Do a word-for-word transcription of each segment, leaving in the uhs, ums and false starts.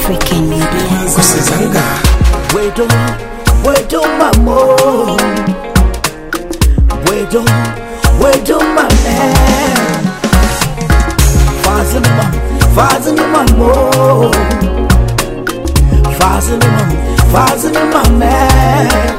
African media. Kusizanga. Wait on, wait on my mo. Wait on, wait on my man. Fasten him up, fasten him up more. Fasten him up, fasten him up man.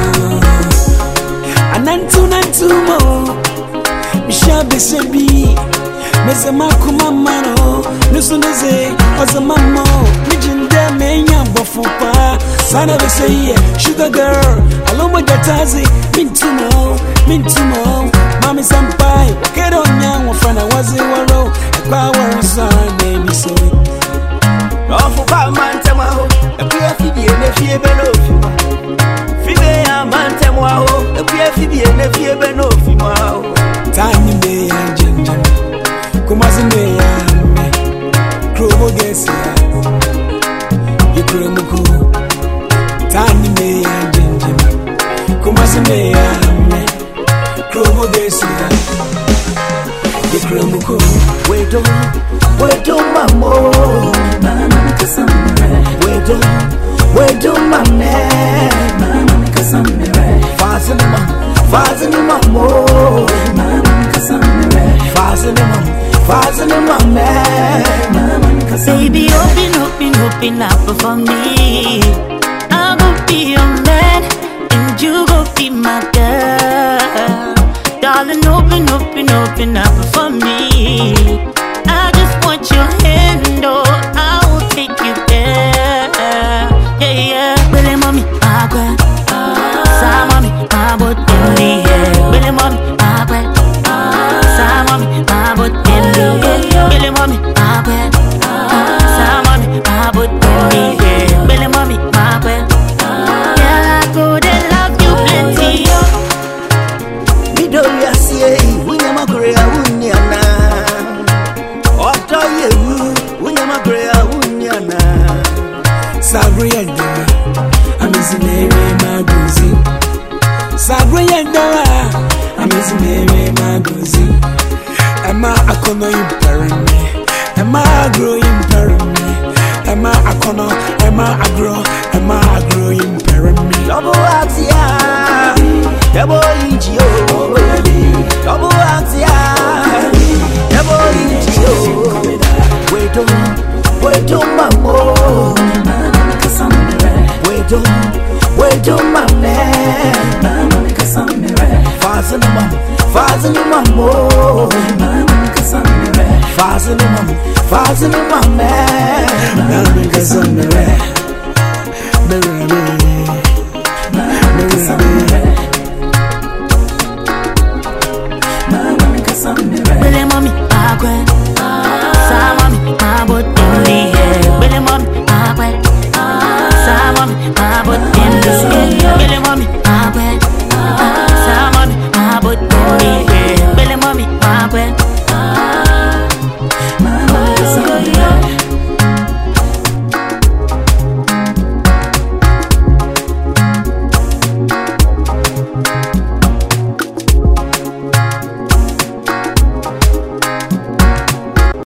Anantu nantu mo. Misha besebi. Mese makuma mano. Nusuneze ozamamo. Mijinde menya bofupa. Sana beseye sugar girl. Aloma jatazi. Mintumo, mintumo. Mami sampai. Wakedo nyang wafana wazi waro. Ekwa waransan baby so. Ofu kwa mantema ho. Ekuye fidi ene fie beno fima. Fibe ya mantema ho. Ekuye fidi ene fie beno fima ho. Tani me ya jenjen. Kumazi me ya me. Krobo gesi ya. Yukremuku. Tani me ya jenjen. Kumazi me ya me. Krobo gesi ya. Yukremuku. Wait on, wait on my mo. Wait on, wait on my man. Fasten him up, fasten him up more. Fasten him up, fasten him up man. Baby, open, open, open up for me. I go be your man, and you go be my girl. Darling, open, open, open up for me. I just want your hand, oh, I will take you there. Yeah, yeah. Billy mommy, my girl. Sa mommy, my boat in the air. Billy mommy, my girl. Sa mommy, my boat in the air. Billy mommy, my girl. Sa mommy, my boat in the air. Billy mommy, my girl. Girl, I go to love you plenty. Midori asiye, unyama korea unyana. Oto yewu, unyama korea unyana. Sabri and Dora, I'm Miss Mary Maguzi. Sabri and Dora, I'm Miss Mary Maguzi. Emma Akono impairing me. Emma Agro impairing me. Emma Akono, Emma Agro, Emma Agro impairing me. Double Axia, double Igio, double Axia, double Igio. Wait on, wait on my mo. Wait on, wait on my man. Fasten him up, fasten him up more. Fasten him up, fasten him up man.